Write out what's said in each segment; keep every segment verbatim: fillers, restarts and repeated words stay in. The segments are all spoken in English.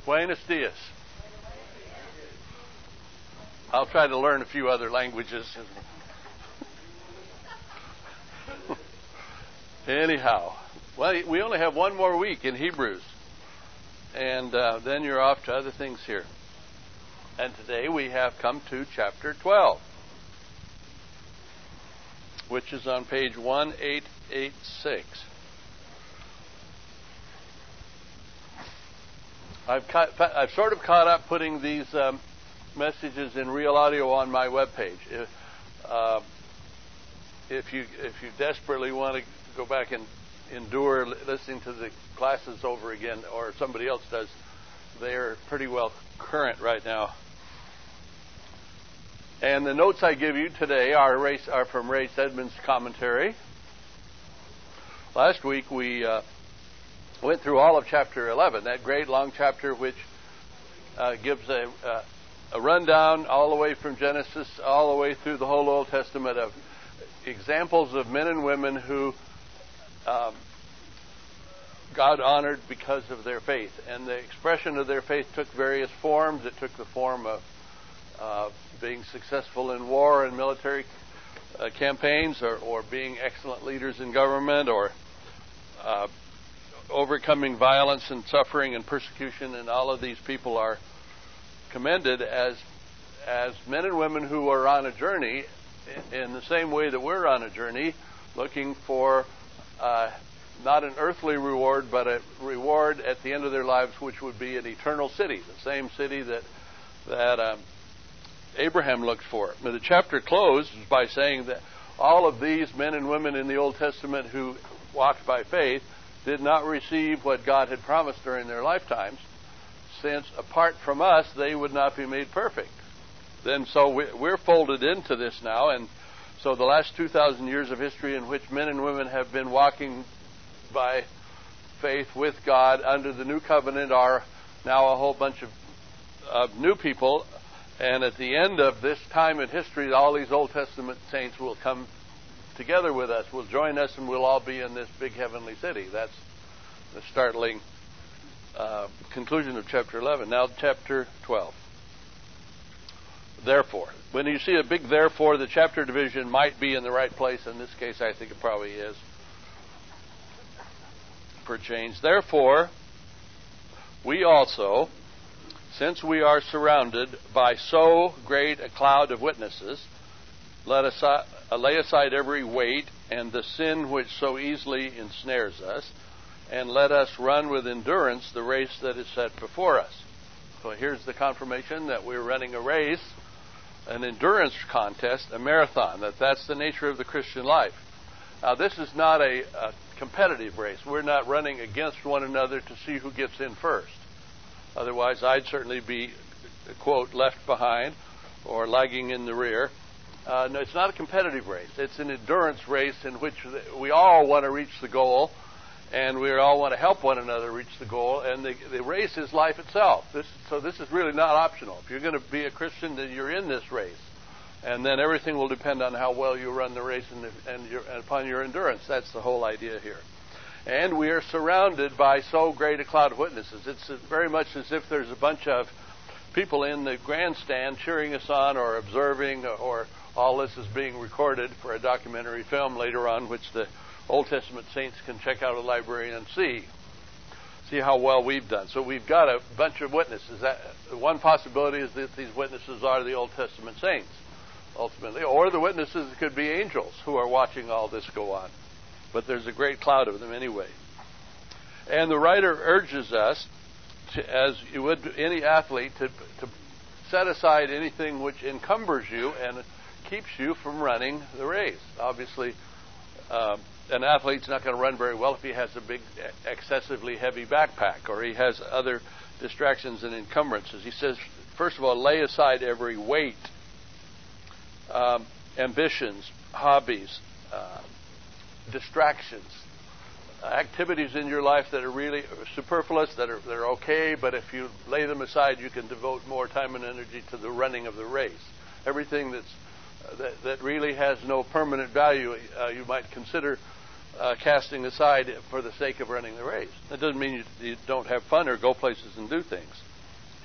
Buenos dias. I'll try to learn a few other languages. Anyhow, well, we only have one more week in Hebrews, and uh, then you're off to other things here. And today we have come to chapter twelve, which is on page one eight eight six. I've, cut, I've sort of caught up putting these um, messages in real audio on my webpage. If, uh, if you if you desperately want to go back and endure listening to the classes over again, or somebody else does, they're pretty well current right now. And the notes I give you today are, Ray, are from Ray Stedman's commentary. Last week we uh, went through all of chapter eleven, that great long chapter which uh, gives a, uh, a rundown all the way from Genesis all the way through the whole Old Testament of examples of men and women who um, God honored because of their faith. And the expression of their faith took various forms. It took the form of uh, being successful in war and military uh, campaigns, or, or being excellent leaders in government, or uh, overcoming violence and suffering and persecution. And all of these people are commended as as men and women who are on a journey in the same way that we're on a journey, looking for uh, not an earthly reward, but a reward at the end of their lives, which would be an eternal city, the same city that that um, Abraham looked for. Now, the chapter closed by saying that all of these men and women in the Old Testament who walked by faith did not receive what God had promised during their lifetimes, since apart from us, they would not be made perfect. Then so we're folded into this now, and so the last two thousand years of history in which men and women have been walking by faith with God under the new covenant are now a whole bunch of, of new people. And at the end of this time in history, all these Old Testament saints will come together with us, will join us, and we'll all be in this big heavenly city. That's the startling uh, conclusion of chapter eleven. Now chapter twelve. Therefore. When you see a big therefore, the chapter division might be in the right place. In this case, I think it probably is, for change. Therefore, we also, since we are surrounded by so great a cloud of witnesses, let us uh, lay aside every weight and the sin which so easily ensnares us, and let us run with endurance the race that is set before us. So here's the confirmation that we're running a race, an endurance contest, a marathon, that that's the nature of the Christian life. Now, this is not a, a competitive race. We're not running against one another to see who gets in first. Otherwise, I'd certainly be, quote, left behind or lagging in the rear. Uh, no, it's not a competitive race. It's an endurance race in which we all want to reach the goal, and we all want to help one another reach the goal. And the, the race is life itself. This, so this is really not optional. If you're going to be a Christian, then you're in this race. And then everything will depend on how well you run the race and, and, your, and upon your endurance. That's the whole idea here. And we are surrounded by so great a cloud of witnesses. It's very much as if there's a bunch of people in the grandstand cheering us on or observing, or all this is being recorded for a documentary film later on, which the Old Testament saints can check out a library and see. See how well we've done. So we've got a bunch of witnesses. That, one possibility is that these witnesses are the Old Testament saints, ultimately. Or the witnesses could be angels who are watching all this go on. But there's a great cloud of them anyway. And the writer urges us, to, as you would any athlete, to, to set aside anything which encumbers you and keeps you from running the race. Obviously, um, an athlete's not going to run very well if he has a big, excessively heavy backpack, or he has other distractions and encumbrances. He says, first of all, lay aside every weight, um, ambitions, hobbies, uh, distractions, activities in your life that are really superfluous, that are, that are okay, but if you lay them aside, you can devote more time and energy to the running of the race. Everything that's uh, that, that really has no permanent value, uh, you might consider uh, casting aside for the sake of running the race. That doesn't mean you, you don't have fun or go places and do things.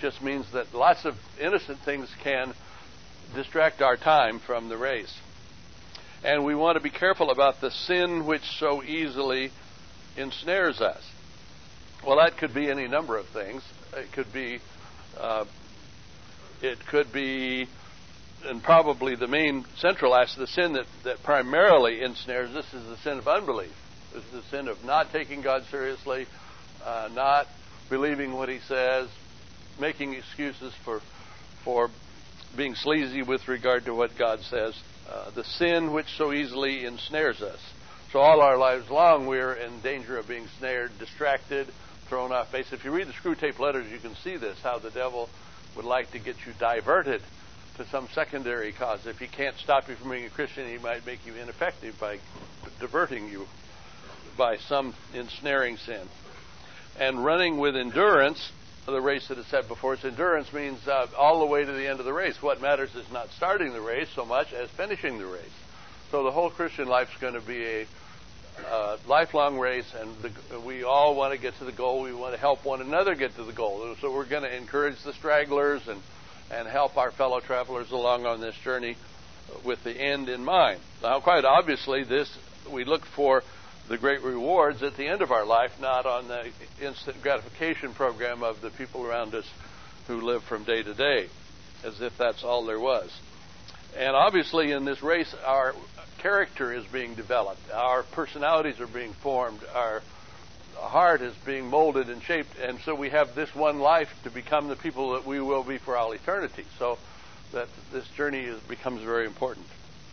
just means that lots of innocent things can distract our time from the race. And we want to be careful about the sin which so easily ensnares us. Well, that could be any number of things. It could be, uh, it could be, and probably the main central aspect of the sin that, that primarily ensnares us is the sin of unbelief. It's the sin of not taking God seriously, uh, not believing what He says, making excuses for for being sleazy with regard to what God says. Uh, the sin which so easily ensnares us. So all our lives long, we're in danger of being snared, distracted, thrown off base. If you read the Screw Tape Letters, you can see this, how the devil would like to get you diverted to some secondary cause. If he can't stop you from being a Christian, he might make you ineffective by diverting you by some ensnaring sin. And running with endurance, the race that is set before us. Endurance means uh, all the way to the end of the race. What matters is not starting the race so much as finishing the race. So the whole Christian life is going to be a uh, lifelong race, and the, we all want to get to the goal. We want to help one another get to the goal. So we're going to encourage the stragglers and, and help our fellow travelers along on this journey with the end in mind. Now, quite obviously, this we look for the great rewards at the end of our life, not on the instant gratification program of the people around us who live from day to day, as if that's all there was. And obviously in this race, our character is being developed. Our personalities are being formed. Our heart is being molded and shaped. And so we have this one life to become the people that we will be for all eternity. So that this journey is, becomes very important.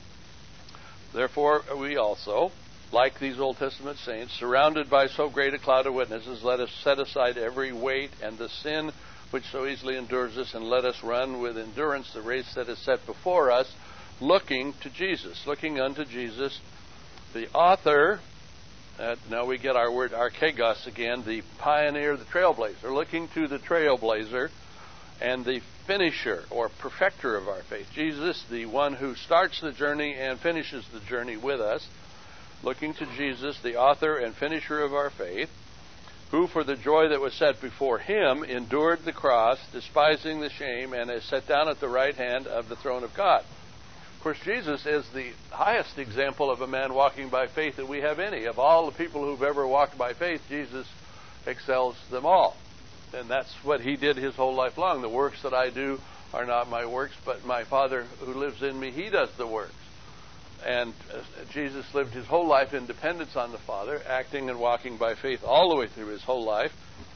Therefore, we also, like these Old Testament saints, surrounded by so great a cloud of witnesses, let us set aside every weight and the sin which so easily endures us, and let us run with endurance the race that is set before us, looking to Jesus, looking unto Jesus, the author, uh, now we get our word archegos again, the pioneer, the trailblazer, looking to the trailblazer and the finisher or perfecter of our faith. Jesus, the one who starts the journey and finishes the journey with us, looking to Jesus, the author and finisher of our faith, who for the joy that was set before him endured the cross, despising the shame, and is set down at the right hand of the throne of God. Of course, Jesus is the highest example of a man walking by faith that we have any. Of all the people who've ever walked by faith, Jesus excels them all. And that's what he did his whole life long. The works that I do are not my works, but my Father who lives in me, he does the works. And uh, Jesus lived his whole life in dependence on the Father, acting and walking by faith all the way through his whole life.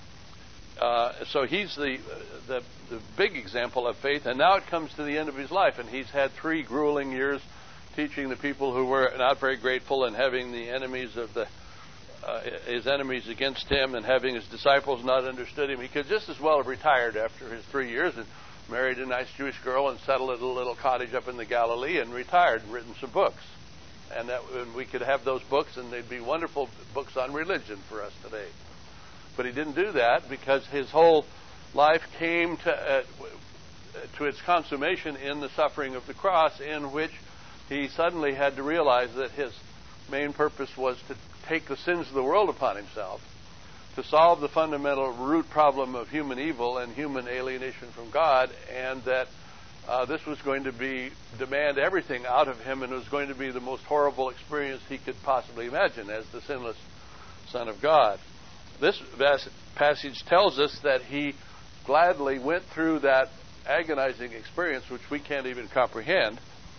Uh, so he's the, the the big example of faith. And now it comes to the end of his life, and he's had three grueling years teaching the people who were not very grateful and having the enemies of the uh, his enemies against him, and having his disciples not understood him. He could just as well have retired after his three years and married a nice Jewish girl and settled at a little cottage up in the Galilee and retired and written some books. And that and we could have those books, and they'd be wonderful books on religion for us today. But he didn't do that, because his whole life came to uh, to its consummation in the suffering of the cross, in which he suddenly had to realize that his main purpose was to take the sins of the world upon himself, to solve the fundamental root problem of human evil and human alienation from God, and that uh, this was going to be demand everything out of him, and it was going to be the most horrible experience he could possibly imagine as the sinless Son of God. This passage tells us that he gladly went through that agonizing experience, which we can't even comprehend.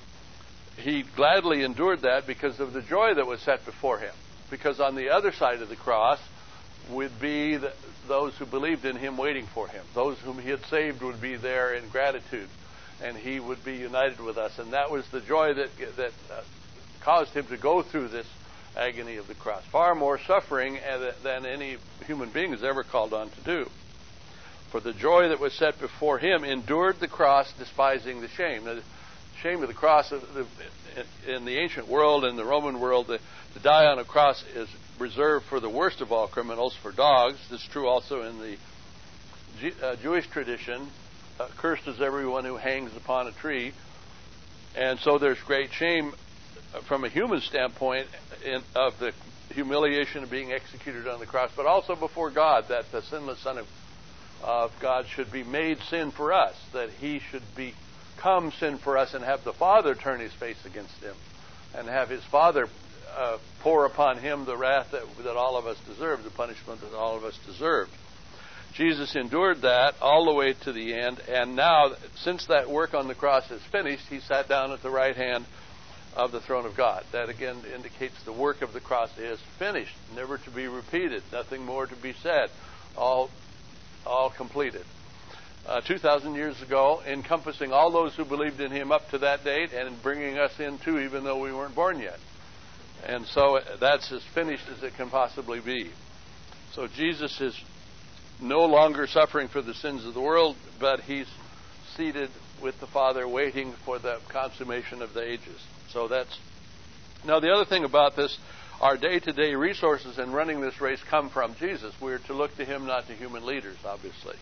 He gladly endured that because of the joy that was set before him. Because on the other side of the cross would be the, those who believed in him waiting for him. Those whom he had saved would be there in gratitude, and he would be united with us. And that was the joy that that uh, caused him to go through this agony of the cross. Far more suffering than any human being is ever called on to do. For the joy that was set before him endured the cross, despising the shame. Now, the shame of the cross in the ancient world, in the Roman world, the, to die on a cross is reserved for the worst of all criminals, for dogs. This is true also in the G- uh, Jewish tradition. Uh, cursed is everyone who hangs upon a tree. And so there's great shame from a human standpoint in, of the humiliation of being executed on the cross, but also before God, that the sinless Son of, of God should be made sin for us, that he should become sin for us and have the Father turn his face against him and have his Father uh, pour upon him the wrath that, that all of us deserve, the punishment that all of us deserved. Jesus endured that all the way to the end, and now, since that work on the cross is finished, he sat down at the right hand of the throne of God. That again indicates the work of the cross is finished, never to be repeated, nothing more to be said, all all completed. Uh, two thousand years ago, encompassing all those who believed in him up to that date and bringing us in too, even though we weren't born yet. And so that's as finished as it can possibly be. So Jesus is no longer suffering for the sins of the world, but he's seated with the Father waiting for the consummation of the ages. So that's... Now the other thing about this, our day-to-day resources in running this race come from Jesus. We're to look to him, not to human leaders, obviously.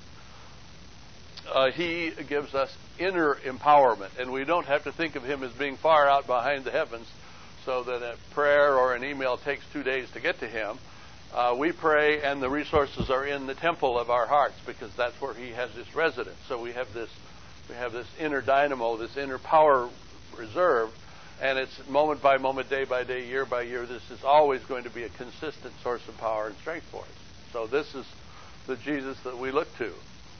Uh, he gives us inner empowerment, and we don't have to think of him as being far out behind the heavens so that a prayer or an email takes two days to get to him. Uh, we pray, and the resources are in the temple of our hearts, because that's where he has his residence. So we have this, we have this inner dynamo, this inner power reserve, and it's moment by moment, day by day, year by year. This is always going to be a consistent source of power and strength for us. So this is the Jesus that we look to.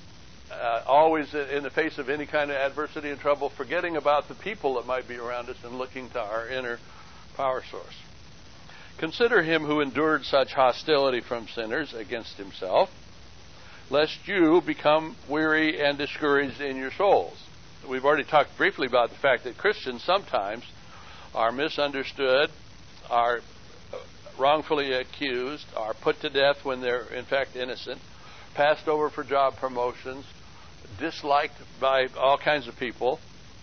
Uh, always in the face of any kind of adversity and trouble, forgetting about the people that might be around us and looking to our inner power source. Consider him who endured such hostility from sinners against himself, lest you become weary and discouraged in your souls. We've already talked briefly about the fact that Christians sometimes are misunderstood, are wrongfully accused, are put to death when they're in fact innocent, passed over for job promotions, disliked by all kinds of people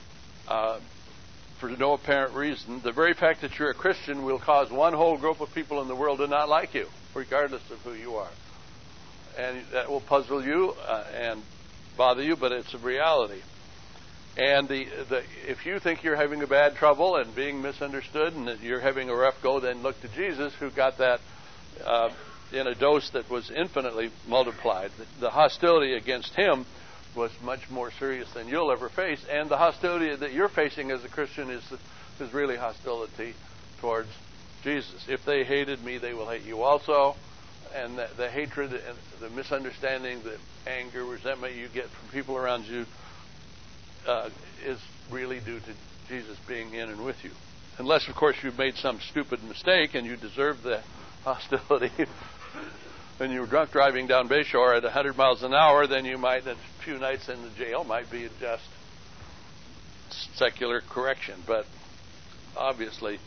uh, for no apparent reason. The very fact that you're a Christian will cause one whole group of people in the world to not like you, regardless of who you are. And that will puzzle you uh, and bother you, but it's a reality. And the, the, if you think you're having a bad trouble and being misunderstood and that you're having a rough go, then look to Jesus, who got that uh, in a dose that was infinitely multiplied. The, the hostility against him was much more serious than you'll ever face, and the hostility that you're facing as a Christian is is really hostility towards Jesus. If they hated me, they will hate you also. And the, the hatred and the misunderstanding, the anger, resentment you get from people around you uh, is really due to Jesus being in and with you. Unless, of course, you've made some stupid mistake and you deserve the hostility. When you were drunk driving down Bayshore at one hundred miles an hour, then you might, a few nights in the jail might be just secular correction. But obviously,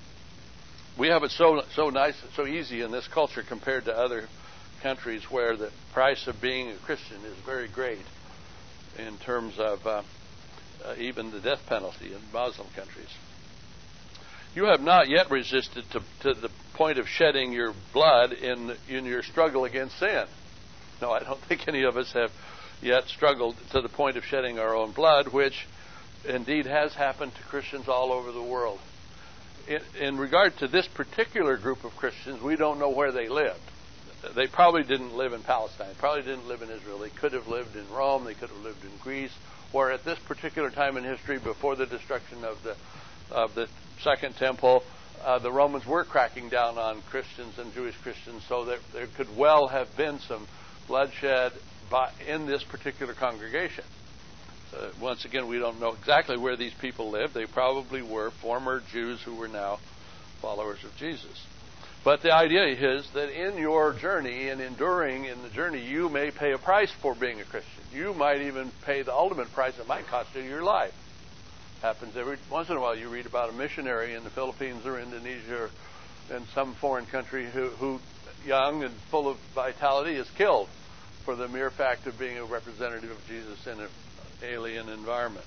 we have it so so nice, so easy in this culture compared to other countries where the price of being a Christian is very great in terms of uh, uh, even the death penalty in Muslim countries. You have not yet resisted to, to the point of shedding your blood in in your struggle against sin. No, I don't think any of us have yet struggled to the point of shedding our own blood, which indeed has happened to Christians all over the world. In, in regard to this particular group of Christians, we don't know where they lived. They probably didn't live in Palestine, probably didn't live in Israel. They could have lived in Rome, they could have lived in Greece, where at this particular time in history, before the destruction of the of the Second Temple, uh, the Romans were cracking down on Christians and Jewish Christians, so that there could well have been some bloodshed by, in this particular congregation. Uh, once again, we don't know exactly where these people lived. They probably were former Jews who were now followers of Jesus. But the idea is that in your journey and enduring in the journey, you may pay a price for being a Christian. You might even pay the ultimate price. It might cost you your life. Happens every once in a while. You read about a missionary in the Philippines or Indonesia or in some foreign country who, who young and full of vitality, is killed for the mere fact of being a representative of Jesus in an alien environment.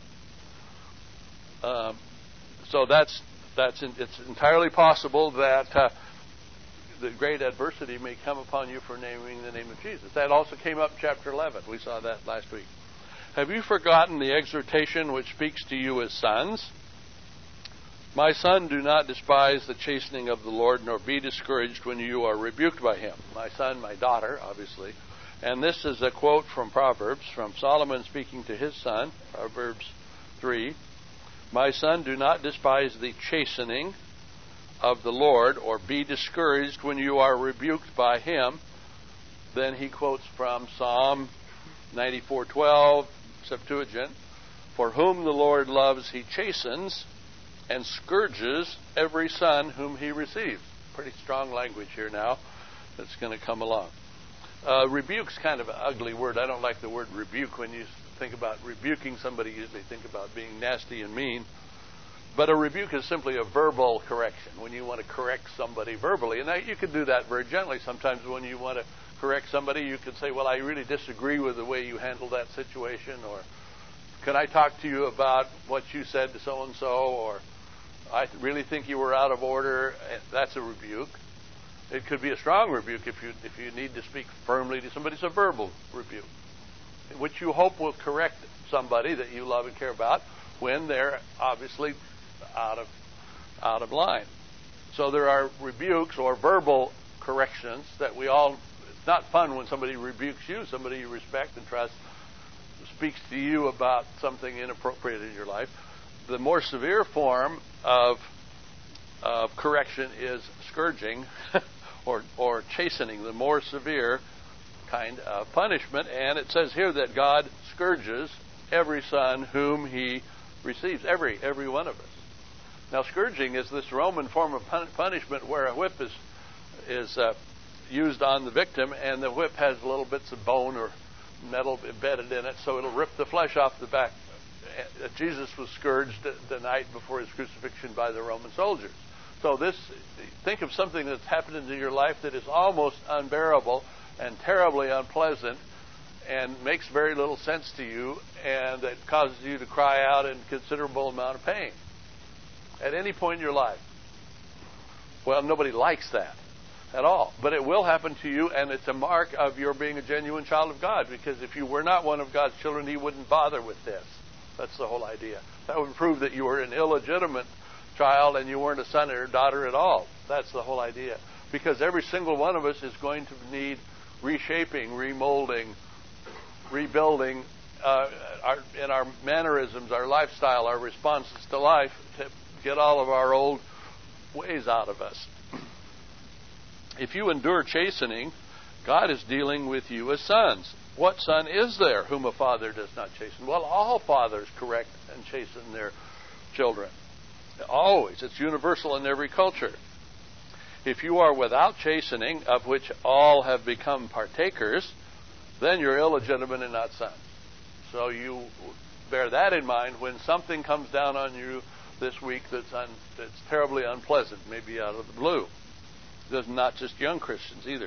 Um, so that's that's in, it's entirely possible that uh, the great adversity may come upon you for naming the name of Jesus. That also came up in chapter eleven. We saw that last week. Have you forgotten the exhortation which speaks to you as sons? My son, do not despise the chastening of the Lord, nor be discouraged when you are rebuked by him. My son, my daughter, obviously, And this is a quote from Proverbs, from Solomon speaking to his son, Proverbs three. My son, do not despise the chastening of the Lord, or be discouraged when you are rebuked by him. Then he quotes from Psalm ninety-four twelve, Septuagint, for whom the Lord loves he chastens and scourges every son whom he receives. Pretty strong language here now that's going to come along. Uh, rebuke's kind of an ugly word. I don't like the word rebuke. When you think about rebuking somebody, you usually think about being nasty and mean. But a rebuke is simply a verbal correction, when you want to correct somebody verbally. And that, you can do that very gently. Sometimes when you want to correct somebody, you can say, well, I really disagree with the way you handled that situation, or can I talk to you about what you said to so-and-so, or I really think you were out of order. That's a rebuke. It could be a strong rebuke if you if you need to speak firmly to somebody. It's a verbal rebuke, which you hope will correct somebody that you love and care about when they're obviously out of out of line. So there are rebukes or verbal corrections that we all. It's not fun when somebody rebukes you, somebody you respect and trust, speaks to you about something inappropriate in your life. The more severe form of of correction is scourging or or chastening, the more severe kind of punishment. And it says here that God scourges every son whom he receives, every every one of us. Now, scourging is this Roman form of pun- punishment where a whip is is uh, used on the victim, and the whip has little bits of bone or metal embedded in it, so it'll rip the flesh off the back. Jesus was scourged the night before his crucifixion by the Roman soldiers. So this, think of something that's happened in your life that is almost unbearable and terribly unpleasant and makes very little sense to you, and that causes you to cry out in considerable amount of pain at any point in your life. Well, nobody likes that at all, but it will happen to you, and it's a mark of your being a genuine child of God, because if you were not one of God's children, he wouldn't bother with this. That's the whole idea. That would prove that you were an illegitimate child and you weren't a son or daughter at all. That's the whole idea. Because every single one of us is going to need reshaping, remolding, rebuilding uh, our, in our mannerisms, our lifestyle, our responses to life, to get all of our old ways out of us. If you endure chastening, God is dealing with you as sons. What son is there whom a father does not chasten? Well, all fathers correct and chasten their children. Always. It's universal in every culture. If you are without chastening, of which all have become partakers, then you're illegitimate and not sons. So you bear that in mind when something comes down on you this week that's, un, that's terribly unpleasant, maybe out of the blue. There's not just young Christians either.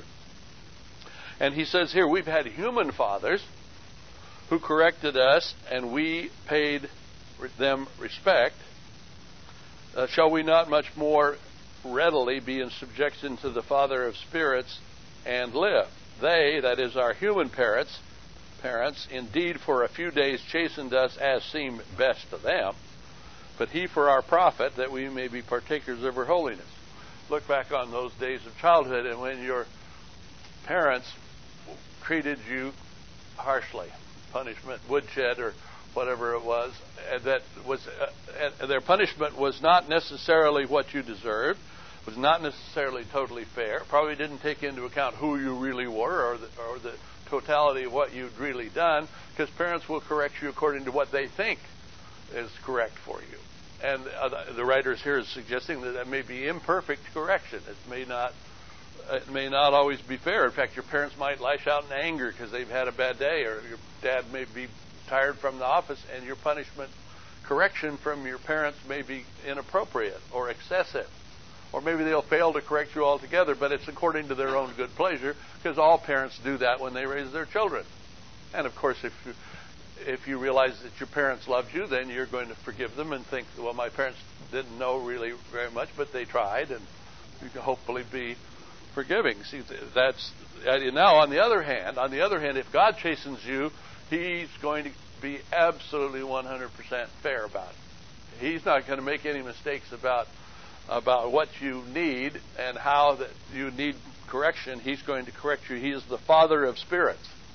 And he says here, we've had human fathers who corrected us, and we paid them respect. Uh, shall we not much more readily be in subjection to the Father of spirits and live? They, that is our human parents, parents, indeed for a few days chastened us as seemed best to them, but he for our profit, that we may be partakers of her holiness. Look back on those days of childhood and when your parents treated you harshly, punishment, woodshed, or whatever it was, and that was uh, and their punishment was not necessarily what you deserved, was not necessarily totally fair, probably didn't take into account who you really were or the, or the totality of what you'd really done, because parents will correct you according to what they think is correct for you. And uh, the writers here is suggesting that that may be imperfect correction. It may not it may not always be fair. In fact, your parents might lash out in anger because they've had a bad day, or your dad may be tired from the office, and your punishment correction from your parents may be inappropriate or excessive. Or maybe they'll fail to correct you altogether, but it's according to their own good pleasure, because all parents do that when they raise their children. And of course, if you, if you realize that your parents loved you, then you're going to forgive them and think, well, my parents didn't know really very much, but they tried, and you can hopefully be forgiving. See, that's now. On the other hand, on the other hand, if God chastens you, he's going to be absolutely one hundred percent fair about it. He's not going to make any mistakes about about what you need and how that you need correction. He's going to correct you. He is the Father of spirits.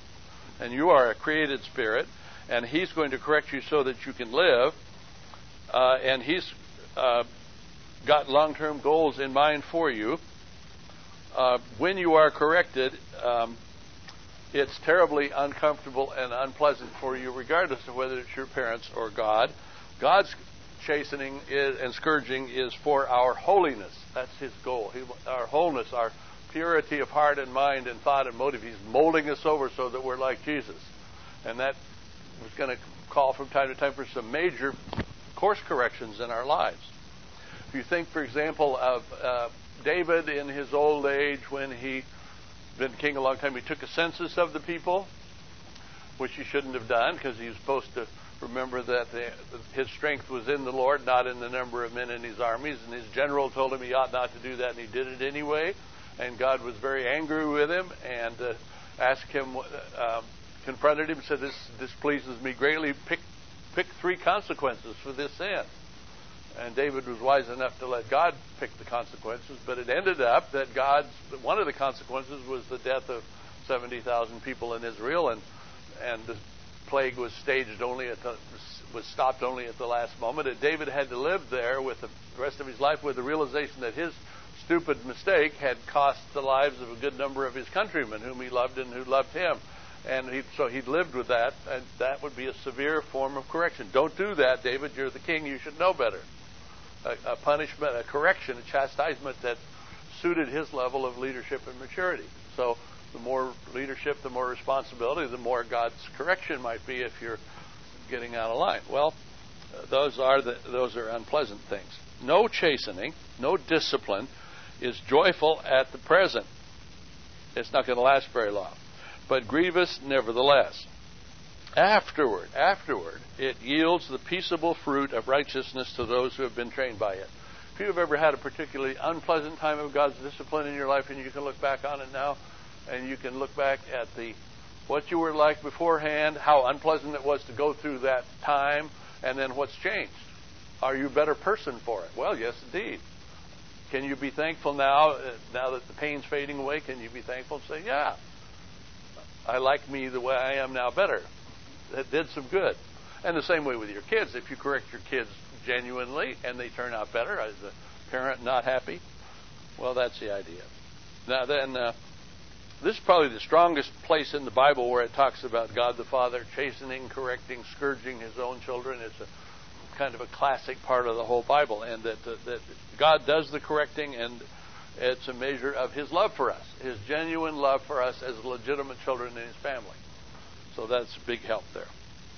and you are a created spirit, and He's going to correct you so that you can live, uh, and He's uh, got long-term goals in mind for you. Uh, when you are corrected, um, it's terribly uncomfortable and unpleasant for you, regardless of whether it's your parents or God. God's chastening is, and scourging is for our holiness. That's His goal. He, our wholeness, our purity of heart and mind and thought and motive. He's molding us over so that we're like Jesus. And that was going to call from time to time for some major course corrections in our lives. If you think, for example, of uh, David in his old age when he been king a long time, he took a census of the people, which he shouldn't have done because he was supposed to remember that the, his strength was in the Lord, not in the number of men in his armies. And his general told him he ought not to do that, and he did it anyway. And God was very angry with him and uh, asked him, uh, confronted him, said, "This displeases me greatly. Pick, pick three consequences for this sin." And David was wise enough to let God pick the consequences, but it ended up that God's one of the consequences was the death of seventy thousand people in Israel, and and the plague was staged only at the was stopped only at the last moment. And David had to live there with the rest of his life with the realization that his stupid mistake had cost the lives of a good number of his countrymen whom he loved and who loved him. And he, so he lived with that, and that would be a severe form of correction. Don't do that, David. You're the king. You should know better. A, a punishment, a correction, a chastisement that suited his level of leadership and maturity. So the more leadership, the more responsibility, the more God's correction might be if you're getting out of line. Well, uh, those are the, those are unpleasant things. No chastening, no discipline is joyful at the present. It's not going to last very long, but grievous nevertheless. Afterward, afterward, it yields the peaceable fruit of righteousness to those who have been trained by it. If you've ever had a particularly unpleasant time of God's discipline in your life, and you can look back on it now, and you can look back at the what you were like beforehand, how unpleasant it was to go through that time, and then what's changed. Are you a better person for it? Well, yes, indeed. Can you be thankful now, uh, now that the pain's fading away? Can you be thankful and say, yeah, I like me the way I am now better? That did some good. And the same way with your kids. If you correct your kids genuinely and they turn out better, as a parent not happy, well, that's the idea. Now then, uh, this is probably the strongest place in the Bible where it talks about God the Father chastening, correcting, scourging His own children. It's a kind of a classic part of the whole Bible, and that uh, that God does the correcting, and it's a measure of His love for us, His genuine love for us as legitimate children in His family. So that's a big help there.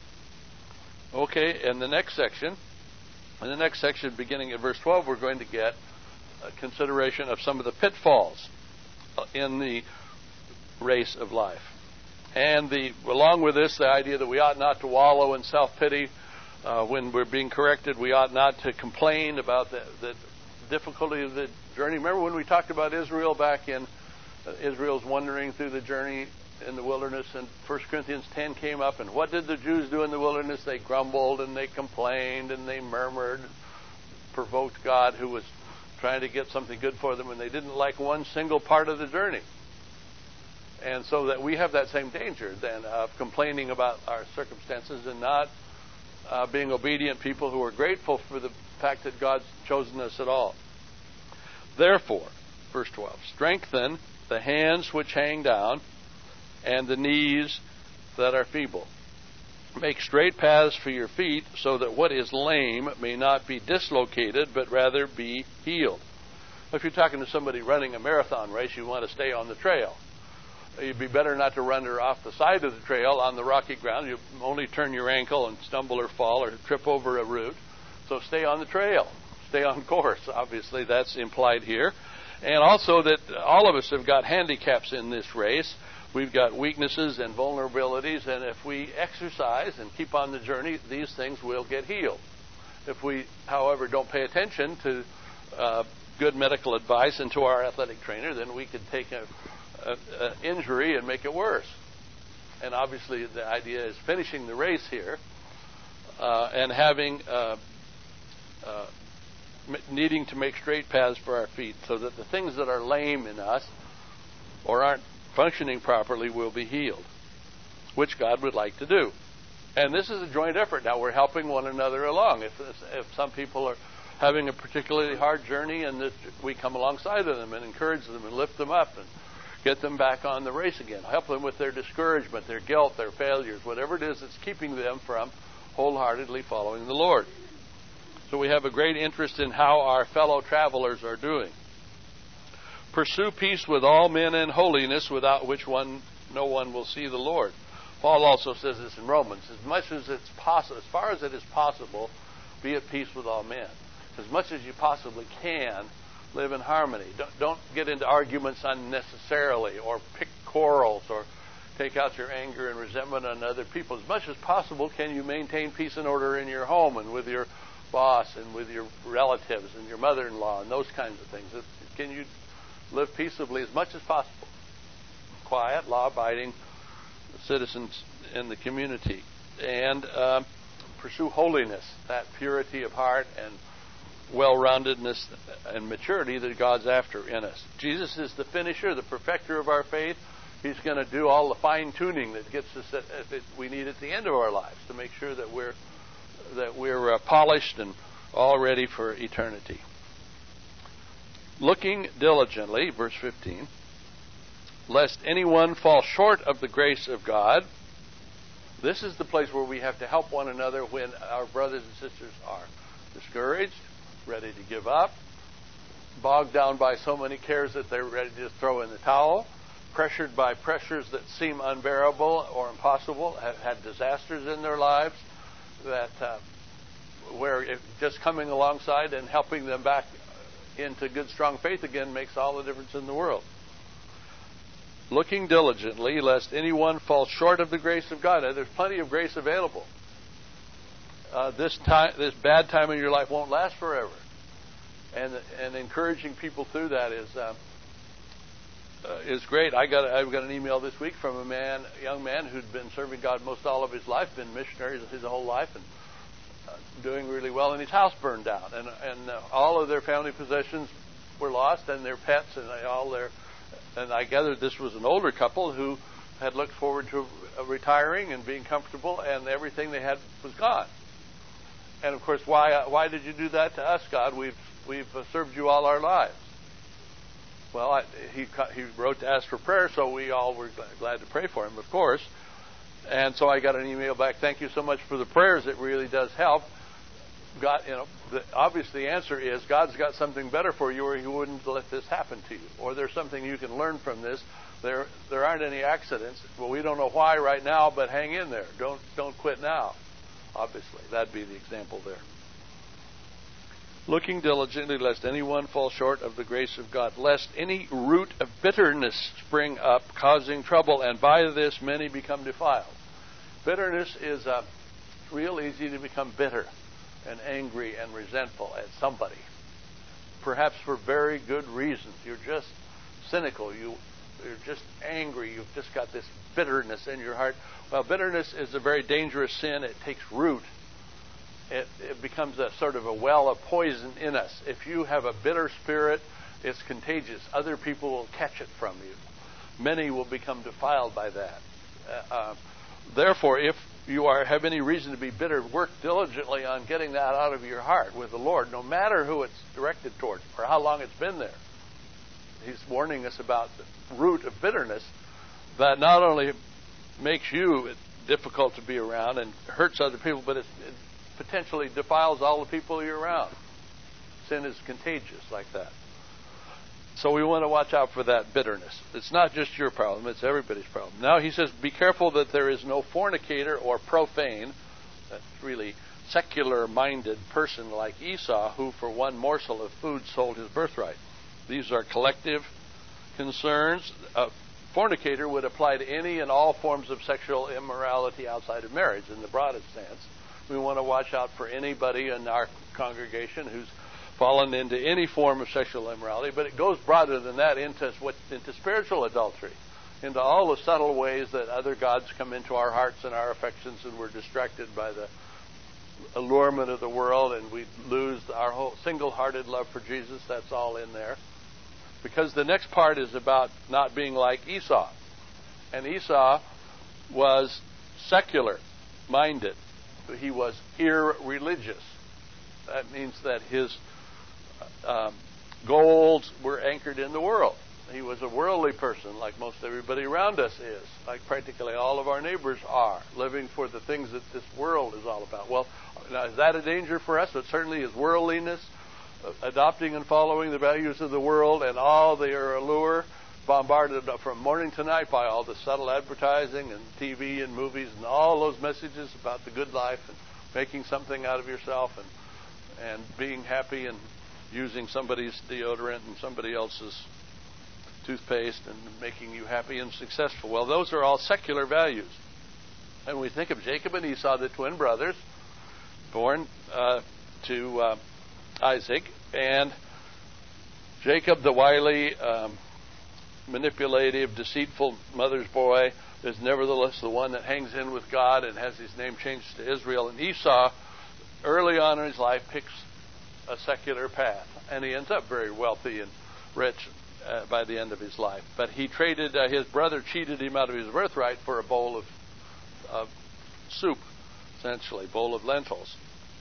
Okay, in the next section, in the next section, beginning at verse twelve, we're going to get a consideration of some of the pitfalls in the race of life. And the along with this, the idea that we ought not to wallow in self-pity uh, when we're being corrected. We ought not to complain about the, the difficulty of the journey. Remember when we talked about Israel back in uh, Israel's wandering through the journey in the wilderness, and First Corinthians ten came up, and what did the Jews do in the wilderness? They grumbled and they complained and they murmured, provoked God who was trying to get something good for them, and they didn't like one single part of the journey. And so that we have that same danger then of complaining about our circumstances and not uh, being obedient people who are grateful for the fact that God's chosen us at all. Therefore, verse twelve, strengthen the hands which hang down and the knees that are feeble. Make straight paths for your feet, so that what is lame may not be dislocated, but rather be healed. If you're talking to somebody running a marathon race, you want to stay on the trail. It'd be better not to run her off the side of the trail on the rocky ground. You only turn your ankle and stumble or fall or trip over a root. So stay on the trail. Stay on course. Obviously, that's implied here. And also that all of us have got handicaps in this race. We've got weaknesses and vulnerabilities, and if we exercise and keep on the journey, these things will get healed. If we, however, don't pay attention to uh, good medical advice and to our athletic trainer, then we could take a, a, a injury and make it worse. And obviously the idea is finishing the race here uh, and having uh, uh, m- needing to make straight paths for our feet, so that the things that are lame in us or aren't functioning properly will be healed. which God would like to do. And this is a joint effort. Now we're helping one another along. If if some people are having a particularly hard journey, and that we come alongside of them and encourage them and lift them up and get them back on the race again. Help them with their discouragement, their guilt, their failures, whatever it is that's keeping them from wholeheartedly following the Lord. So we have a great interest in how our fellow travelers are doing. Pursue peace with all men and holiness, without which one no one will see the Lord. Paul also says this in Romans. As much as it's possible, as far as it is possible, be at peace with all men. As much as you possibly can, live in harmony. Don't, don't get into arguments unnecessarily, or pick quarrels, or take out your anger and resentment on other people. As much as possible, can you maintain peace and order in your home and with your boss and with your relatives and your mother-in-law and those kinds of things? Can you live peaceably as much as possible? Quiet, law-abiding citizens in the community. And uh, pursue holiness, that purity of heart and well-roundedness and maturity that God's after in us. Jesus is the finisher, the perfecter of our faith. He's going to do all the fine-tuning that gets us at, at it, we need at the end of our lives to make sure that we're that we're uh, polished and all ready for eternity. Looking diligently, verse fifteen, lest anyone fall short of the grace of God. This is the place where we have to help one another when our brothers and sisters are discouraged, ready to give up, bogged down by so many cares that they're ready to just throw in the towel, pressured by pressures that seem unbearable or impossible, have had disasters in their lives, that uh, where it, just coming alongside and helping them back into good, strong faith again makes all the difference in the world. Looking diligently, lest anyone fall short of the grace of God. Now, there's plenty of grace available. Uh, this time, this bad time in your life won't last forever, and and encouraging people through that is uh, uh, is great. I got I've got an email this week from a man, a young man who'd been serving God most all of his life, been missionary his whole life, and uh, doing really well. And his house burned down, and and uh, all of their family possessions were lost, and their pets, and all their. And I gathered this was an older couple who had looked forward to uh, retiring and being comfortable, and everything they had was gone. And of course, why uh, why did you do that to us, God? We've we've uh, served you all our lives. Well, I, he he wrote to ask for prayer, so we all were glad, glad to pray for him, of course. And so I got an email back. Thank you so much for the prayers. It really does help. God, you know, the, obviously the answer is God's got something better for you, or He wouldn't let this happen to you. Or there's something you can learn from this. There there aren't any accidents. Well, we don't know why right now, but hang in there. Don't don't quit now. Obviously, that'd be the example there. Looking diligently, lest anyone fall short of the grace of God, lest any root of bitterness spring up, causing trouble, and by this many become defiled. Bitterness is uh, real easy to become bitter and angry and resentful at somebody, perhaps for very good reasons. You're just cynical. You, you're just angry. You've just got this bitterness in your heart. Well, bitterness is a very dangerous sin. It takes root. It, it becomes a sort of a well of poison in us. If you have a bitter spirit, it's contagious. Other people will catch it from you. Many will become defiled by that. Uh, uh, therefore, if you are have any reason to be bitter, work diligently on getting that out of your heart with the Lord, no matter who it's directed towards or how long it's been there. He's warning us about the root of bitterness that not only makes you difficult to be around and hurts other people, but it, it potentially defiles all the people you're around. Sin is contagious like that. So we want to watch out for that bitterness. It's not just your problem, it's everybody's problem. Now he says, be careful that there is no fornicator or profane, that's really secular-minded person like Esau, who for one morsel of food sold his birthright. These are collective concerns. A fornicator would apply to any and all forms of sexual immorality outside of marriage in the broadest sense. We want to watch out for anybody in our congregation who's fallen into any form of sexual immorality, but it goes broader than that into what into spiritual adultery, into all the subtle ways that other gods come into our hearts and our affections, and we're distracted by the allurement of the world, and we lose our whole single-hearted love for Jesus. That's all in there. Because the next part is about not being like Esau. And Esau was secular-minded. He was irreligious. That means that his um, goals were anchored in the world. He was a worldly person, like most everybody around us is, like practically all of our neighbors are, living for the things that this world is all about. Well, now, is that a danger for us? But certainly is worldliness, uh, adopting and following the values of the world and all their allure, bombarded from morning to night by all the subtle advertising and T V and movies and all those messages about the good life and making something out of yourself and and being happy and using somebody's deodorant and somebody else's toothpaste and making you happy and successful. Well, those are all secular values. And we think of Jacob and Esau, the twin brothers, born uh, to uh, Isaac, and Jacob, the wily, um, manipulative, deceitful mother's boy, is nevertheless the one that hangs in with God and has his name changed to Israel. And Esau, early on in his life, picks a secular path, and he ends up very wealthy and rich uh, by the end of his life. But he traded, uh, his brother cheated him out of his birthright for a bowl of, of soup, essentially, bowl of lentils.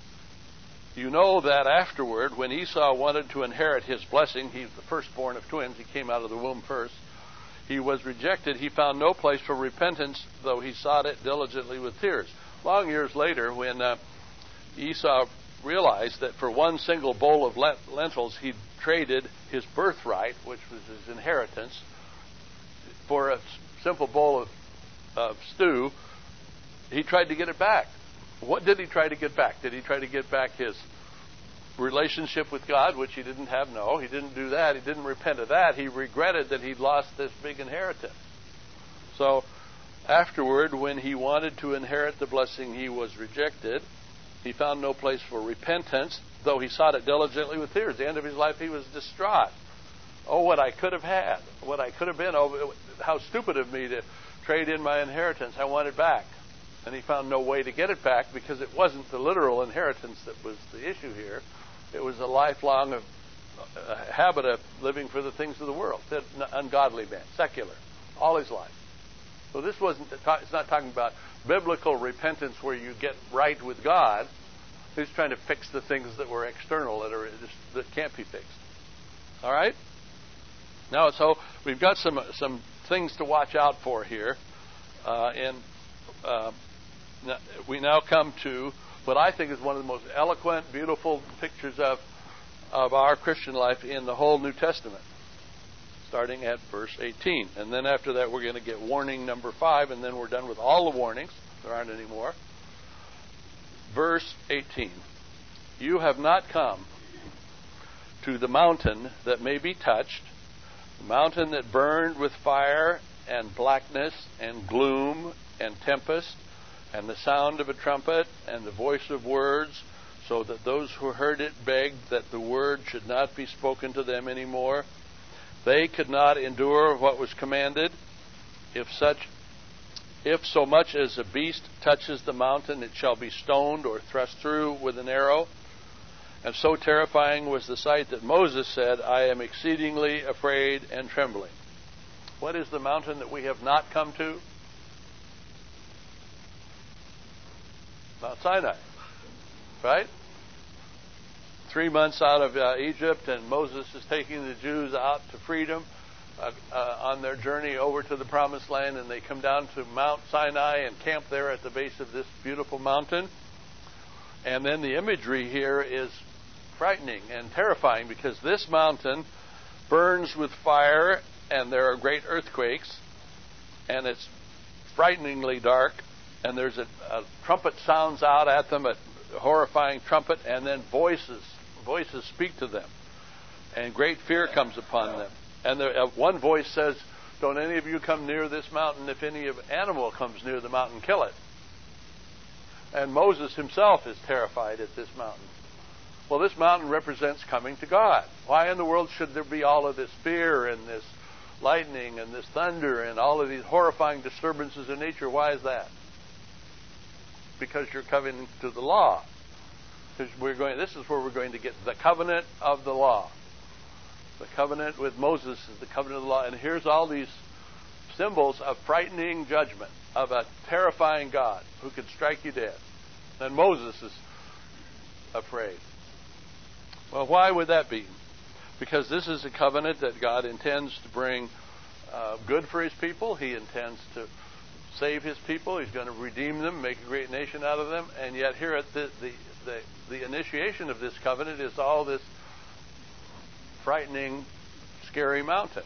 You know that afterward, when Esau wanted to inherit his blessing, he's the firstborn of twins, he came out of the womb first, he was rejected. He found no place for repentance, though he sought it diligently with tears. Long years later, when uh, Esau realized that for one single bowl of lentils he'd traded his birthright, which was his inheritance, for a simple bowl of, of stew, he tried to get it back. What did he try to get back? Did he try to get back his relationship with God, which he didn't have? No, he didn't do that. He didn't repent of that. He regretted that he'd lost this big inheritance. So afterward, when he wanted to inherit the blessing, he was rejected. He found no place for repentance, though he sought it diligently with tears. At the end of his life, he was distraught. Oh, what I could have had, what I could have been. Oh, how stupid of me to trade in my inheritance. I want it back. And he found no way to get it back because it wasn't the literal inheritance that was the issue here. It was a lifelong of, a habit of living for the things of the world. An ungodly man, secular, all his life. So this wasn't, it's not talking about biblical repentance where you get right with God. He's trying to fix the things that were external that are just, that can't be fixed. All right? Now, so we've got some some things to watch out for here, uh, and uh, we now come to what I think is one of the most eloquent, beautiful pictures of of our Christian life in the whole New Testament, starting at verse eighteen. And then after that, we're going to get warning number five, and then we're done with all the warnings. There aren't any more. Verse eighteen. You have not come to the mountain that may be touched, the mountain that burned with fire and blackness and gloom and tempest, and the sound of a trumpet and the voice of words, so that those who heard it begged that the word should not be spoken to them anymore. They could not endure what was commanded. If such, if so much as a beast touches the mountain, it shall be stoned or thrust through with an arrow. And so terrifying was the sight that Moses said, I am exceedingly afraid and trembling. What is the mountain that we have not come to? Mount Sinai, right? Three months out of uh, Egypt, and Moses is taking the Jews out to freedom uh, uh, on their journey over to the Promised Land, and they come down to Mount Sinai and camp there at the base of this beautiful mountain. And then the imagery here is frightening and terrifying, because this mountain burns with fire, and there are great earthquakes, and it's frighteningly dark. And there's a, a trumpet sounds out at them, a horrifying trumpet, and then voices voices speak to them, and great fear comes upon them. And there, uh, one voice says, "Don't any of you come near this mountain. If any of animal comes near the mountain, kill it." And Moses himself is terrified at this mountain. Well, this mountain represents coming to God. Why in the world should there be all of this fear and this lightning and this thunder and all of these horrifying disturbances in nature? Why is that? Because you're coming to the law. Because we're going. This is where we're going to get the covenant of the law. The covenant with Moses is the covenant of the law, and here's all these symbols of frightening judgment. of a terrifying God who could strike you dead. And Moses is afraid. Well, why would that be? Because this is a covenant that God intends to bring uh, good for his people. He intends to save his people. He's going to redeem them, make a great nation out of them. And yet here at the, the, the, the initiation of this covenant is all this frightening, scary mountain.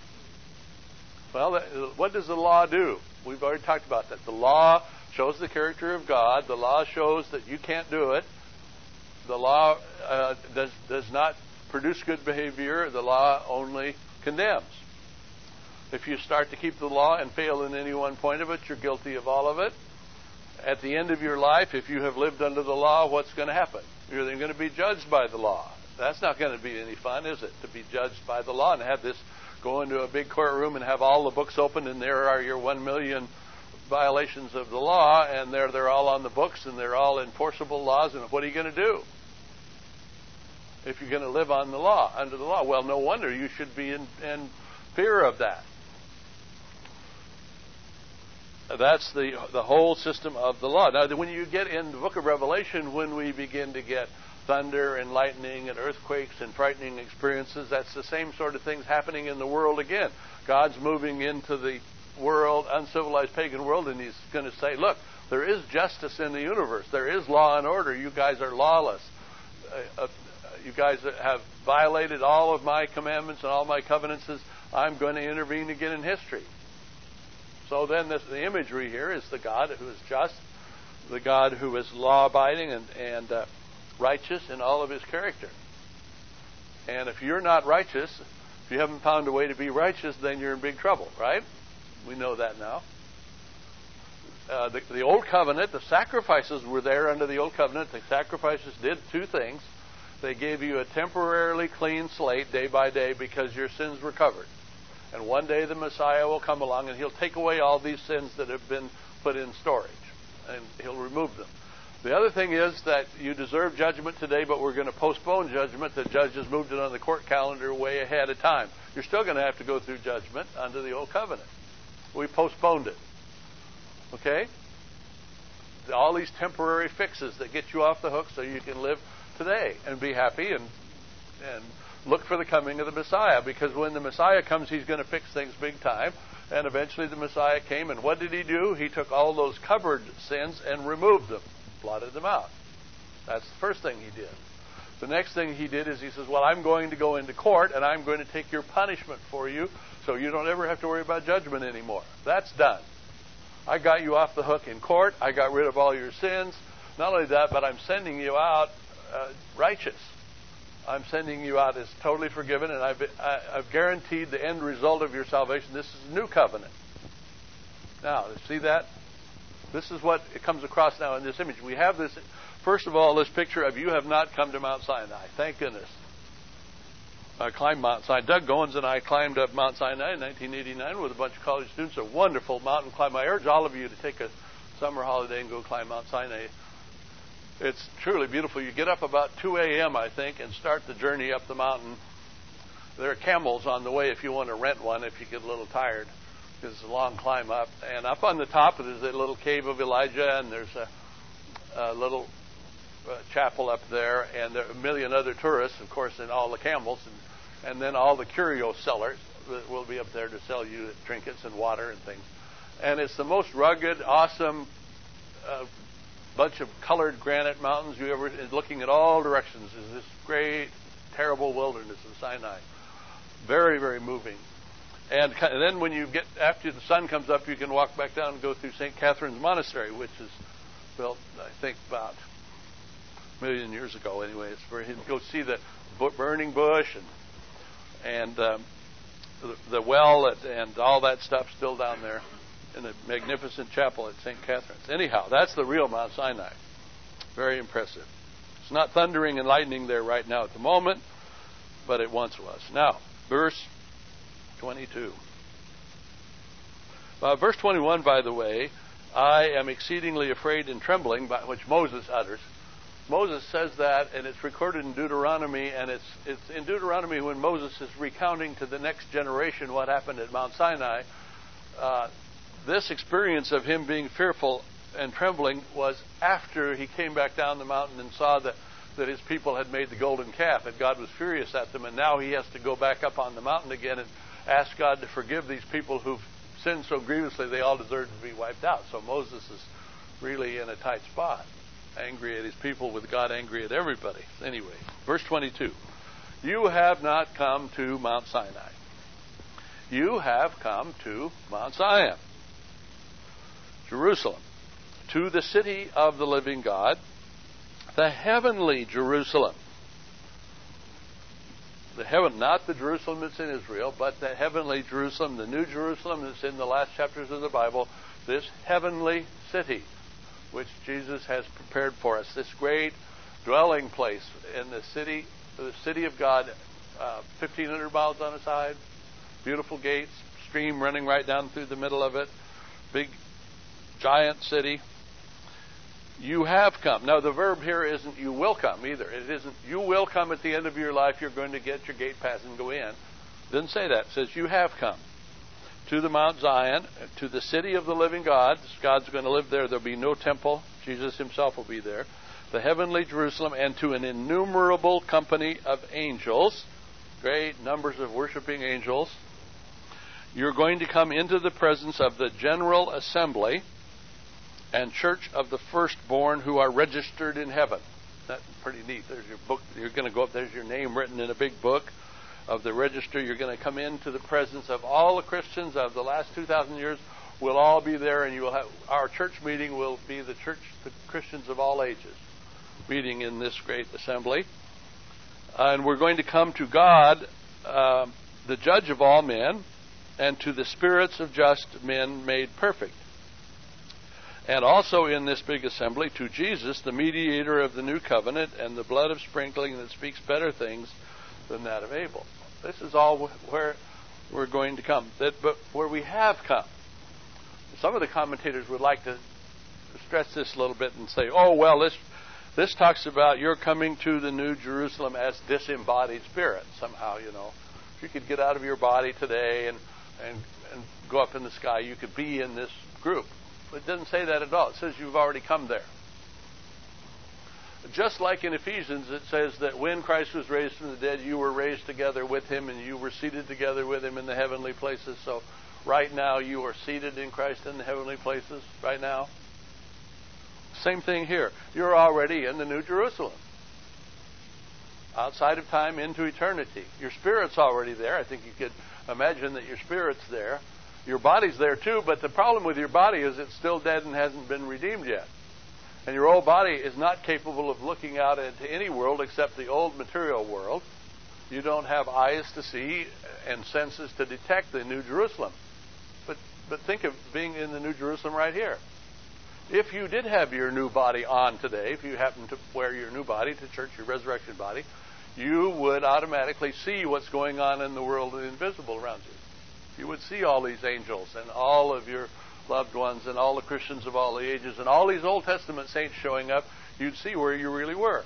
Well, what does the law do? We've already talked about that. The law shows the character of God. The law shows that you can't do it. The law uh, does, does not produce good behavior. The law only condemns. If you start to keep the law and fail in any one point of it, you're guilty of all of it. At the end of your life, if you have lived under the law, what's going to happen? You're then going to be judged by the law. That's not going to be any fun, is it? To be judged by the law and have this go into a big courtroom and have all the books open, and there are your one million violations of the law, and they're, they're all on the books, and they're all enforceable laws, and what are you going to do if you're going to live on the law, under the law? Well, no wonder you should be in, in fear of that. That's the the whole system of the law. Now, when you get in the book of Revelation, when we begin to get thunder and lightning and earthquakes and frightening experiences, that's the same sort of things happening in the world again. God's moving into the world, uncivilized pagan world, and he's going to say, look, there is justice in the universe. There is law and order. You guys are lawless. Uh, uh, you guys have violated all of my commandments and all my covenants. I'm going to intervene again in history. So then this, the imagery here is the God who is just, the God who is law-abiding and, and uh, righteous in all of his character. And if you're not righteous, if you haven't found a way to be righteous, then you're in big trouble, right? We know that now. Uh, the, the Old Covenant, the sacrifices were there under the Old Covenant. The sacrifices did two things. They gave you a temporarily clean slate day by day because your sins were covered. And one day the Messiah will come along and he'll take away all these sins that have been put in storage. And he'll remove them. The other thing is that you deserve judgment today, but we're going to postpone judgment. The judges moved it on the court calendar way ahead of time. You're still going to have to go through judgment under the Old Covenant. We postponed it. Okay? All these temporary fixes that get you off the hook so you can live today and be happy and and look for the coming of the Messiah, because when the Messiah comes, he's going to fix things big time. And eventually the Messiah came, and what did he do? He took all those covered sins and removed them, blotted them out. That's the first thing he did. The next thing he did is he says, well, I'm going to go into court, and I'm going to take your punishment for you, so you don't ever have to worry about judgment anymore. That's done. I got you off the hook in court. I got rid of all your sins. Not only that, but I'm sending you out uh, righteous. I'm sending you out as totally forgiven, and I've, I, I've guaranteed the end result of your salvation. This is a new covenant. Now, see that? This is what it comes across now in this image. We have this, first of all, this picture of you have not come to Mount Sinai. Thank goodness. I climbed Mount Sinai. Doug Goins and I climbed up Mount Sinai in nineteen eighty-nine with a bunch of college students. A wonderful mountain climb. I urge all of you to take a summer holiday and go climb Mount Sinai. It's truly beautiful. You get up about two a.m., I think, and start the journey up the mountain. There are camels on the way if you want to rent one, if you get a little tired, because it's a long climb up. And up on the top, there's a little cave of Elijah, and there's a, a little uh, chapel up there, and there are a million other tourists, of course, and all the camels, and, and then all the curio sellers that will be up there to sell you trinkets and water and things. And it's the most rugged, awesome uh, bunch of colored granite mountains you ever, looking at all directions is this great, terrible wilderness of Sinai. Very, very moving. And, and then when you get, after the sun comes up, you can walk back down and go through Saint Catherine's Monastery, which is built, I think, about a million years ago anyway. It's where you go see the burning bush and, and um, the, the well and, and all that stuff still down there in a magnificent chapel at Saint Catherine's. Anyhow, that's the real Mount Sinai. Very impressive. It's not thundering and lightning there right now at the moment, but it once was. Now, verse twenty-two. Uh, verse twenty-one, by the way, I am exceedingly afraid and trembling, by which Moses utters. Moses says that, and it's recorded in Deuteronomy, and it's it's in Deuteronomy when Moses is recounting to the next generation what happened at Mount Sinai. Uh, this experience of him being fearful and trembling was after he came back down the mountain and saw that, that his people had made the golden calf, and God was furious at them, and now he has to go back up on the mountain again and ask God to forgive these people who've sinned so grievously they all deserve to be wiped out. So Moses is really in a tight spot, angry at his people with God angry at everybody. Anyway, verse twenty-two. You have not come to Mount Sinai. You have come to Mount Zion, Jerusalem, to the city of the living God, the heavenly Jerusalem. The heaven, not the Jerusalem that's in Israel, but the heavenly Jerusalem, the new Jerusalem that's in the last chapters of the Bible, this heavenly city, which Jesus has prepared for us, this great dwelling place in the city, the city of God, uh, fifteen hundred miles on the side, beautiful gates, stream running right down through the middle of it, big, giant city. You have come. Now, the verb here isn't you will come either. It isn't you will come at the end of your life, you're going to get your gate pass and go in. It doesn't say that. It says you have come to the Mount Zion, to the city of the living God. God's going to live there. There'll be no temple. Jesus himself will be there. The heavenly Jerusalem, and to an innumerable company of angels, great numbers of worshiping angels. You're going to come into the presence of the general assembly and church of the firstborn who are registered in heaven. That's pretty neat. There's your book. You're going to go up. There's your name written in a big book of the register. You're going to come into the presence of all the Christians of the last two thousand years. We'll all be there, and you will have our church meeting will be the church, the Christians of all ages, meeting in this great assembly. Uh, and we're going to come to God, uh, the judge of all men, and to the spirits of just men made perfect. And also in this big assembly, to Jesus, the mediator of the new covenant, and the blood of sprinkling that speaks better things than that of Abel. This is all where we're going to come. That, but where we have come. Some of the commentators would like to stress this a little bit and say, oh, well, this this talks about you're coming to the new Jerusalem as disembodied spirit somehow, you know. If you could get out of your body today and, and, and go up in the sky, you could be in this group. It doesn't say that at all. It says you've already come there. Just like in Ephesians, it says that when Christ was raised from the dead, you were raised together with him and you were seated together with him in the heavenly places. So right now you are seated in Christ in the heavenly places right now. Same thing here. You're already in the New Jerusalem. Outside of time into eternity. Your spirit's already there. I think you could imagine that your spirit's there. Your body's there too, but the problem with your body is it's still dead and hasn't been redeemed yet. And your old body is not capable of looking out into any world except the old material world. You don't have eyes to see and senses to detect the New Jerusalem. But but think of being in the New Jerusalem right here. If you did have your new body on today, if you happen to wear your new body to church, your resurrection body, you would automatically see what's going on in the world of the invisible around you. You would see all these angels and all of your loved ones and all the Christians of all the ages and all these Old Testament saints showing up. You'd see where you really were.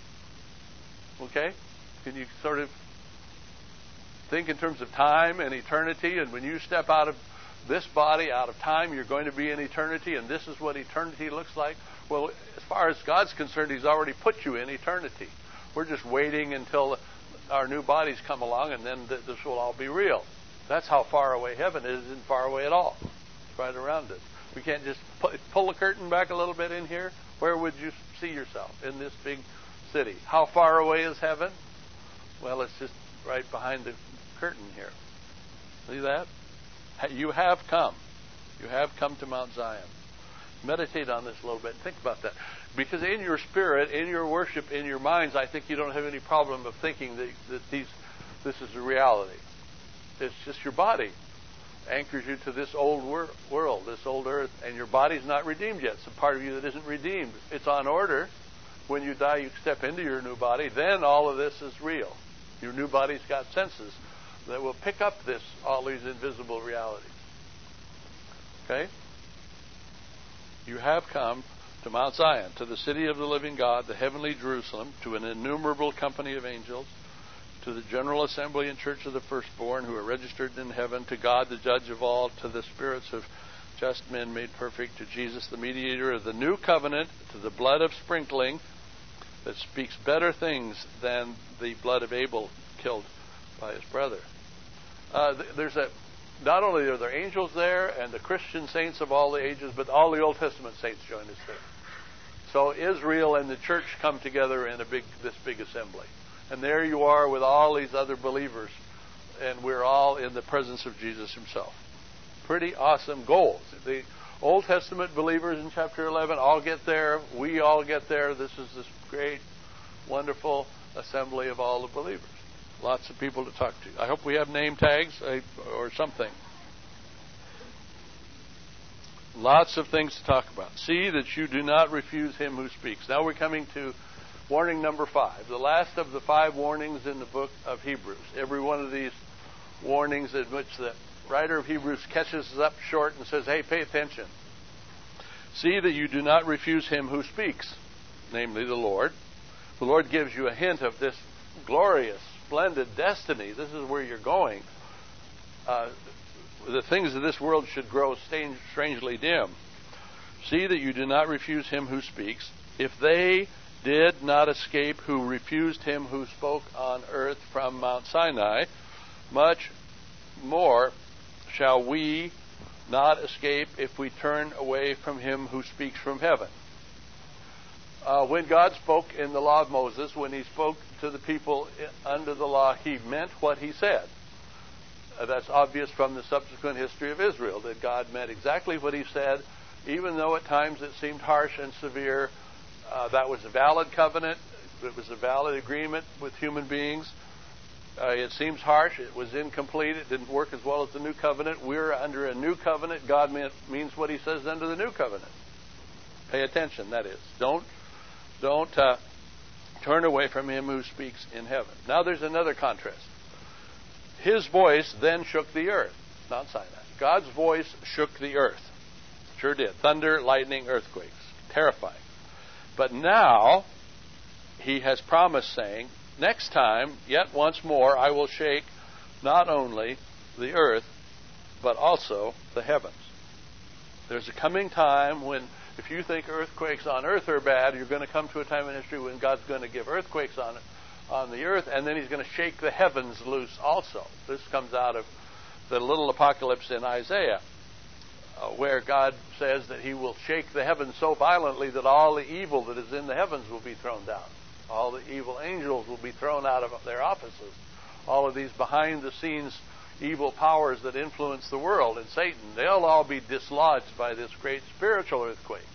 Okay? Can you sort of think in terms of time and eternity? And when you step out of this body, out of time, you're going to be in eternity, and this is what eternity looks like. Well, as far as God's concerned, he's already put you in eternity. We're just waiting until our new bodies come along, and then th- this will all be real. That's how far away heaven is. It isn't far away at all. It's right around us. We can't just pu- pull the curtain back a little bit in here. Where would you see yourself? In this big city. How far away is heaven? Well, it's just right behind the curtain here. See that? You have come. You have come to Mount Zion. Meditate on this a little bit and think about that. Because in your spirit, in your worship, in your minds, I think you don't have any problem of thinking that, that these, this is a reality. It's just your body anchors you to this old wor- world, this old earth, and your body's not redeemed yet. It's a part of you that isn't redeemed. It's on order. When you die, you step into your new body. Then all of this is real. Your new body's got senses that will pick up this, all these invisible realities. Okay? You have come to Mount Zion, to the city of the living God, the heavenly Jerusalem, to an innumerable company of angels, to the general assembly and church of the firstborn who are registered in heaven, to God the judge of all, to the spirits of just men made perfect, to Jesus, the mediator of the new covenant, to the blood of sprinkling that speaks better things than the blood of Abel killed by his brother. Uh, th- there's a not only are there angels there and the Christian saints of all the ages, but all the Old Testament saints join us there. So Israel and the church come together in a big this big assembly. And there you are with all these other believers, and we're all in the presence of Jesus himself. Pretty awesome goals. The Old Testament believers in chapter eleven all get there. We all get there. This is this great, wonderful assembly of all the believers. Lots of people to talk to. I hope we have name tags or something. Lots of things to talk about. See that you do not refuse him who speaks. Now we're coming to warning number five, the last of the five warnings in the book of Hebrews. Every one of these warnings in which the writer of Hebrews catches us up short and says, hey, pay attention. See that you do not refuse him who speaks, namely the Lord. The Lord gives you a hint of this glorious, splendid destiny. This is where you're going. Uh, the things of this world should grow strangely dim. See that you do not refuse him who speaks. If they did not escape who refused him who spoke on earth from Mount Sinai, much more shall we not escape if we turn away from him who speaks from heaven. Uh, when God spoke in the law of Moses, when he spoke to the people under the law, he meant what he said. Uh, that's obvious from the subsequent history of Israel, that God meant exactly what he said, even though at times it seemed harsh and severe. Uh, that was a valid covenant. It was a valid agreement with human beings. Uh, it seems harsh. It was incomplete. It didn't work as well as the new covenant. We're under a new covenant. God meant, means what he says under the new covenant. Pay attention, that is. Don't Don't uh, turn away from him who speaks in heaven. Now there's another contrast. His voice then shook the earth. Mount Sinai. God's voice shook the earth. Sure did. Thunder, lightning, earthquakes. Terrifying. But now he has promised, saying, next time, yet once more, I will shake not only the earth, but also the heavens. There's a coming time when, if you think earthquakes on earth are bad, you're going to come to a time in history when God's going to give earthquakes on on the earth, and then he's going to shake the heavens loose also. This comes out of the little apocalypse in Isaiah, uh, where God says that he will shake the heavens so violently that all the evil that is in the heavens will be thrown down. All the evil angels will be thrown out of their offices. All of these behind-the-scenes evil powers that influence the world and Satan, they'll all be dislodged by this great spiritual earthquake.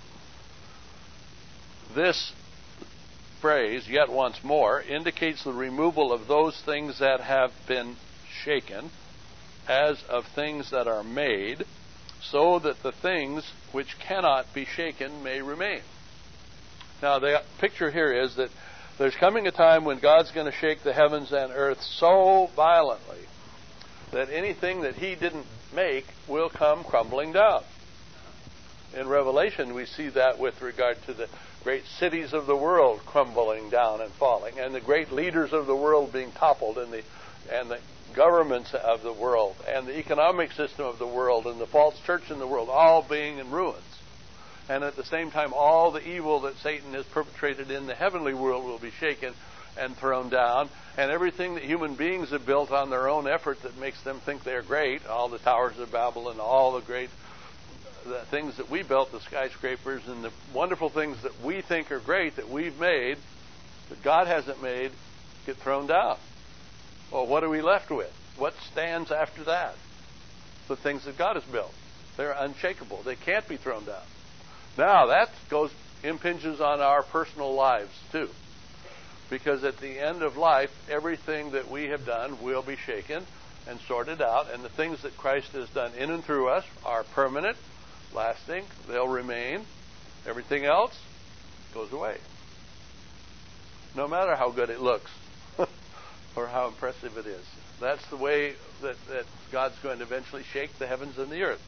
This phrase, yet once more, indicates the removal of those things that have been shaken, as of things that are made, so that the things which cannot be shaken may remain. Now, the picture here is that there's coming a time when God's going to shake the heavens and earth so violently that anything that he didn't make will come crumbling down. In Revelation, we see that with regard to the great cities of the world crumbling down and falling, and the great leaders of the world being toppled, and the and the governments of the world, and the economic system of the world, and the false church in the world, all being in ruins. And at the same time, all the evil that Satan has perpetrated in the heavenly world will be shaken and thrown down, and everything that human beings have built on their own effort that makes them think they're great, all the towers of Babel and all the great the things that we built, the skyscrapers and the wonderful things that we think are great that we've made, that God hasn't made, get thrown down. Well, what are we left with? What stands after that? The things that God has built. They're unshakable. They can't be thrown down. Now, that goes impinges on our personal lives, too. Because at the end of life, everything that we have done will be shaken and sorted out, and the things that Christ has done in and through us are permanent, lasting, they'll remain. Everything else goes away. No matter how good it looks or how impressive it is. That's the way that, that God's going to eventually shake the heavens and the earth.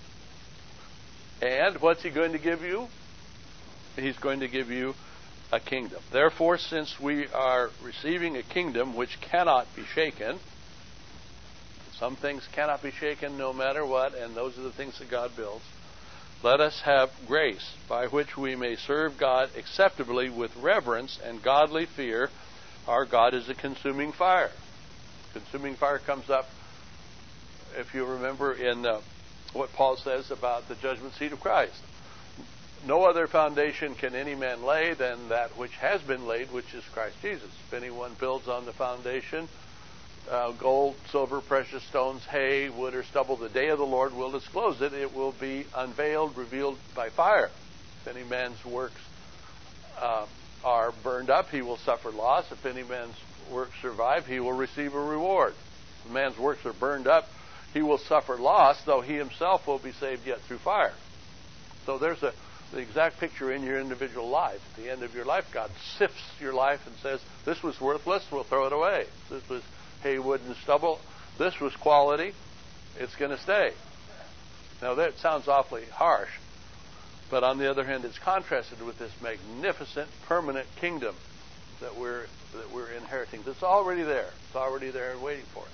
And what's he going to give you? He's going to give you a kingdom. Therefore, since we are receiving a kingdom which cannot be shaken, some things cannot be shaken no matter what, and those are the things that God builds. let us have grace by which we may serve God acceptably with reverence and godly fear. Our God is a consuming fire. Consuming fire comes up, if you remember, in uh, what Paul says about the judgment seat of Christ. No other foundation can any man lay than that which has been laid, which is Christ Jesus. If anyone builds on the foundation, uh, gold, silver, precious stones, hay, wood, or stubble, the day of the Lord will disclose it. It will be unveiled, revealed by fire. If any man's works uh, are burned up, he will suffer loss. If any man's works survive, he will receive a reward. If a man's works are burned up, he will suffer loss, though he himself will be saved yet through fire. So there's a the exact picture in your individual life. At the end of your life, God sifts your life and says, this was worthless, we'll throw it away. This was hay, wood, and stubble. This was quality. It's going to stay. Now, that sounds awfully harsh, but on the other hand, it's contrasted with this magnificent, permanent kingdom that we're that we're inheriting. That's already there. It's already there and waiting for us.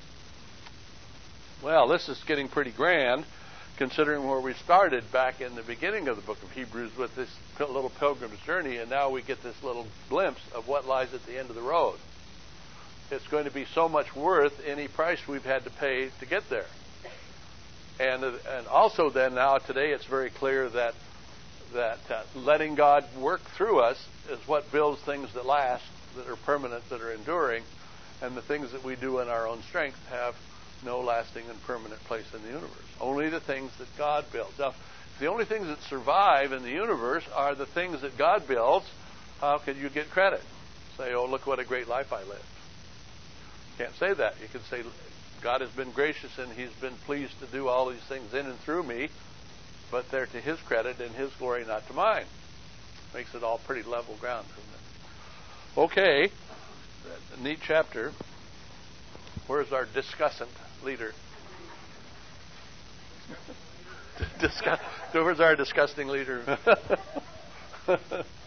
Well, this is getting pretty grand, considering where we started back in the beginning of the book of Hebrews with this little pilgrim's journey, and now we get this little glimpse of what lies at the end of the road. It's going to be so much worth any price we've had to pay to get there. And and also then now today it's very clear that that uh, letting God work through us is what builds things that last, that are permanent, that are enduring, and the things that we do in our own strength have no lasting and permanent place in the universe. Only the things that God builds. Now, if the only things that survive in the universe are the things that God builds, how can you get credit? Say, oh, look what a great life I lived. You can't say that. You can say, God has been gracious and He's been pleased to do all these things in and through me, but they're to His credit and His glory, not to mine. Makes it all pretty level ground, doesn't it? Okay, a neat chapter. Where's our discussant leader? Discuss. Where's our disgusting leader?